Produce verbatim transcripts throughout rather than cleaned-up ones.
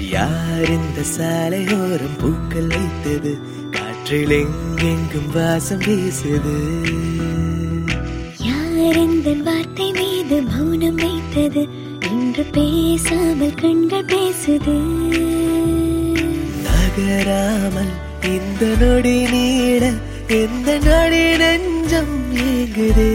யார் இந்த சாலையோரம் பூக்கள் வைத்தது? காற்றில் எங்கெங்கும் வாசம் வீசுது. யார் இந்த வார்த்தை மீது மௌனம் வைத்தது? இன்று பேசாமல் கண்கள் பேசுது. நகராமல் இந்த நொடி நீட எந்த நொடி நெஞ்சம் ஏங்குதே.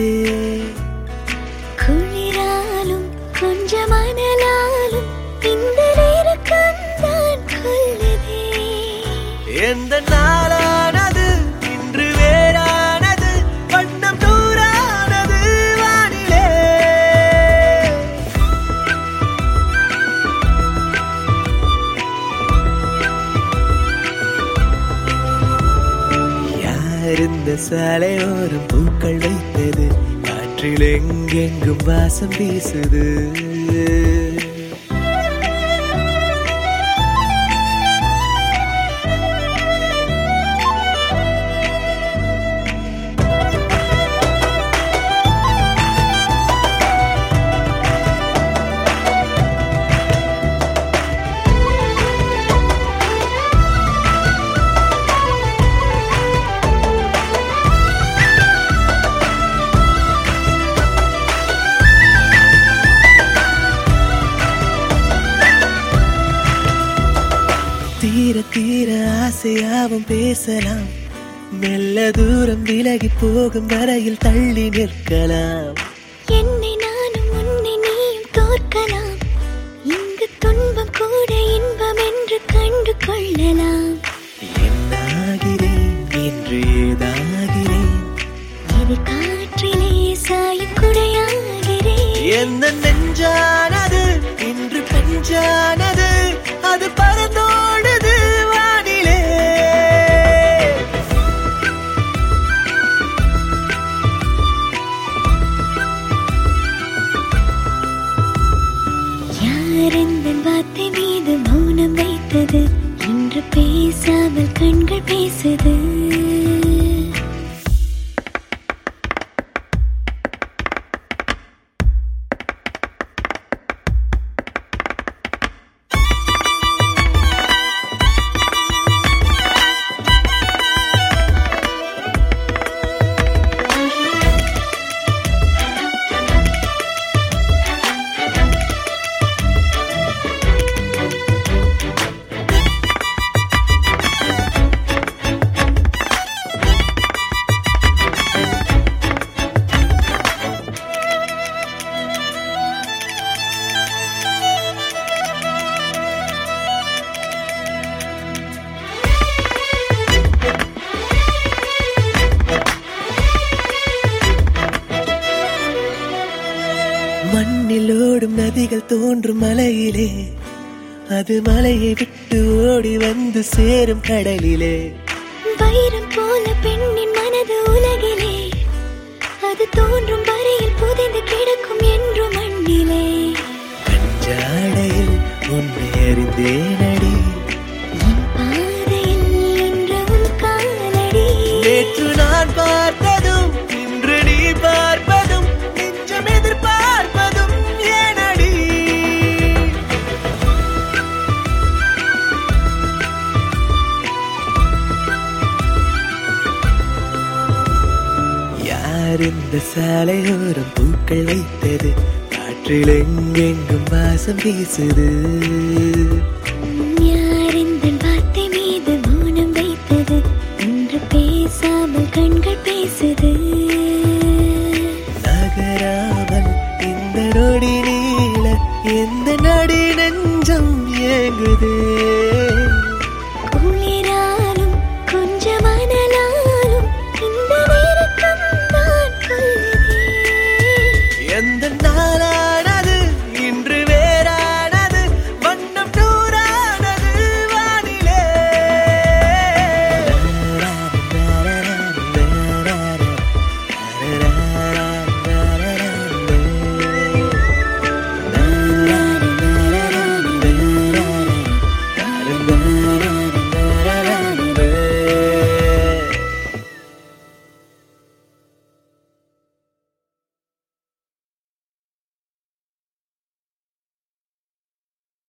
குளிராலும் கொஞ்சம் அனலாலும் இந்த நேரக்கம் தான் கொல்லுதே. எந்த நாளானது இன்று வேறானது, வண்ணம் தூரானது வானிலே. யார் இந்த சாலையோரம் பூக்கள் வைத்தது? காற்றில் எங்கெங்கும் வாசம் வீசுது. தீர தீர ஆசையாவும் பேசலாம், மெல்ல தூரம் விலகி போகும் வரையில் தள்ளி நிற்கலாம். என்னை நானும் உன்னை நீயும் தோற்கலாம், இங்கு துன்பம் கூட இன்பம் என்று கண்டு கொள்ளலாம். என்னாகிறேன் என்று ஏதாகிறேன், இது காற்றிலே சாயும் குடையாகிறேன். எந்த நெஞ்சானது இன்று பெஞ்சானது, அது பறந்தோடுது வானிலே. யார் இந்த வார்த்தை மீது மௌனம் வைத்தது? இன்று பேசாமல் கண்கள் பேசுது. மண்ணில் ஓடும் நதிகள் தோன்றும் மலையிலே, அது மலையை விட்டு ஓடி வந்து சேரும் கடலிலே. வைரம் போல பெண்ணின் மனது உலகிலே, அது தோன்றும் வரையில் புதைந்து கிடக்கும் என்று மண்ணிலே. கஞ்சாடையில் உன்னை அறிந்தேனடி, என் பாதையில் நின்ற உன் காலடி. நேற்று நான் பார்த்ததும் இன்று நீ பார்ப்பதும், நெஞ்சம் எதிர்பார்ப்பதும் ஏனடி? யார் இந்த சாலையோரம் பூக்கள் வைத்தது? காற்றில் எங்கெங்கும் வாசம் வீசுது. யார் இந்த வார்த்தை மீது மௌனம் வைத்தது? இன்று பேசாமல் கண்கள் பேசுது. நகராமல் இந்த நொடி நீள எந்த நடி நெஞ்சம் ஏங்குதே.